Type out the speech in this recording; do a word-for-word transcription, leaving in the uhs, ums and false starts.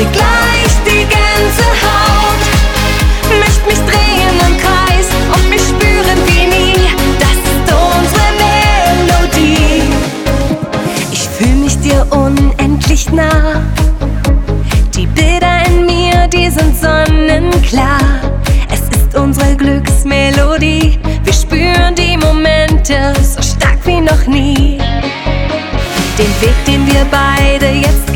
krieg gleich die Gänsehaut. Möcht mich drehen im Kreis und mich spüren wie nie. Das ist unsere Melodie. Ich fühl mich dir unendlich nah. Die Bilder in mir, die sind sonnenklar. Es ist unsere Glücksmelodie. Wir spüren die Momente so stark wie noch nie. Den Weg, den wir beide jetzt